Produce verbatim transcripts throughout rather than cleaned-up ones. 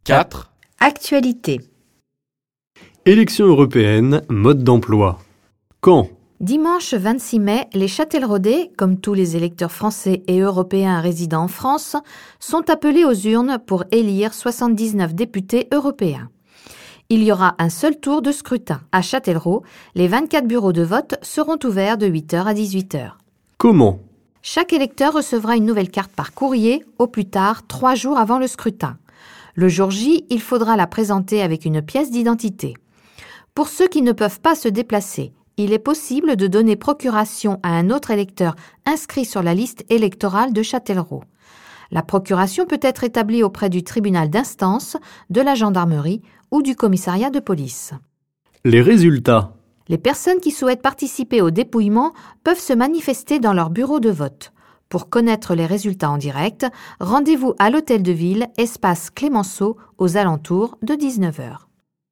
quatre. Actualité. Élections européennes, mode d'emploi. Quand ? Dimanche vingt-six mai, les Châtelleraudais, comme tous les électeurs français et européens résidant en France, sont appelés aux urnes pour élire soixante-dix-neuf députés européens. Il y aura un seul tour de scrutin. À Châtellerault, les vingt-quatre bureaux de vote seront ouverts de huit heures à dix-huit heures. Comment ? Chaque électeur recevra une nouvelle carte par courrier, au plus tard trois jours avant le scrutin. Le jour J, il faudra la présenter avec une pièce d'identité. Pour ceux qui ne peuvent pas se déplacer, il est possible de donner procuration à un autre électeur inscrit sur la liste électorale de Châtellerault. La procuration peut être établie auprès du tribunal d'instance, de la gendarmerie ou du commissariat de police. Les résultats. Les personnes qui souhaitent participer au dépouillement peuvent se manifester dans leur bureau de vote. Pour connaître les résultats en direct, rendez-vous à l'Hôtel de Ville, espace Clémenceau, aux alentours de dix-neuf heures.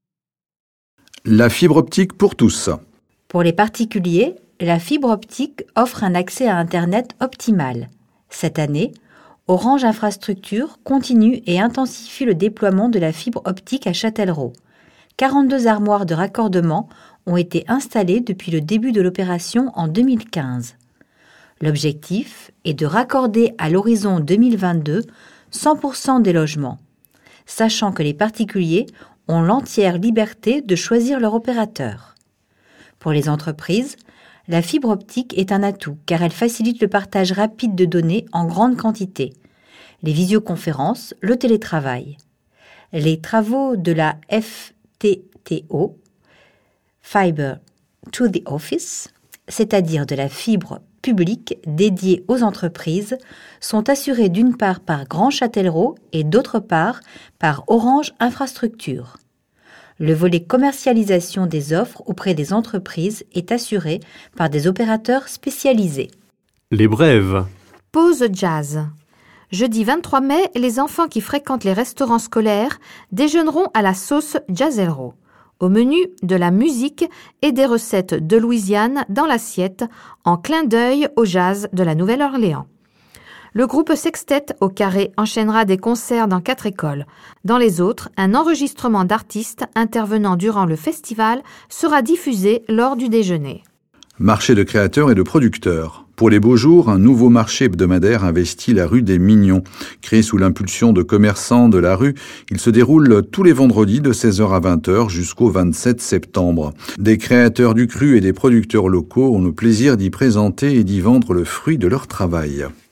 La fibre optique pour tous. Pour les particuliers, la fibre optique offre un accès à Internet optimal. Cette année, Orange Infrastructure continue et intensifie le déploiement de la fibre optique à Châtellerault. quarante-deux armoires de raccordement ont été installées depuis le début de l'opération en deux mille quinze. L'objectif est de raccorder à l'horizon deux mille vingt-deux cent pour cent des logements, sachant que les particuliers ont l'entière liberté de choisir leur opérateur. Pour les entreprises, la fibre optique est un atout car elle facilite le partage rapide de données en grande quantité, les visioconférences, le télétravail. Les travaux de la F T T O, Fiber to the Office, c'est-à-dire de la fibre publique dédiée aux entreprises, sont assurés d'une part par Grand Châtellerault et d'autre part par Orange Infrastructure. Le volet commercialisation des offres auprès des entreprises est assuré par des opérateurs spécialisés. Les brèves. Pause jazz. Jeudi vingt-trois mai, les enfants qui fréquentent les restaurants scolaires déjeuneront à la sauce Jazzelro. Au menu, de la musique et des recettes de Louisiane dans l'assiette, en clin d'œil au jazz de la Nouvelle-Orléans. Le groupe Sextet au Carré enchaînera des concerts dans quatre écoles. Dans les autres, un enregistrement d'artistes intervenant durant le festival sera diffusé lors du déjeuner. Marché de créateurs et de producteurs. Pour les beaux jours, un nouveau marché hebdomadaire investit la rue des Mignons. Créé sous l'impulsion de commerçants de la rue, il se déroule tous les vendredis de seize heures à vingt heures jusqu'au vingt-sept septembre. Des créateurs du cru et des producteurs locaux ont le plaisir d'y présenter et d'y vendre le fruit de leur travail.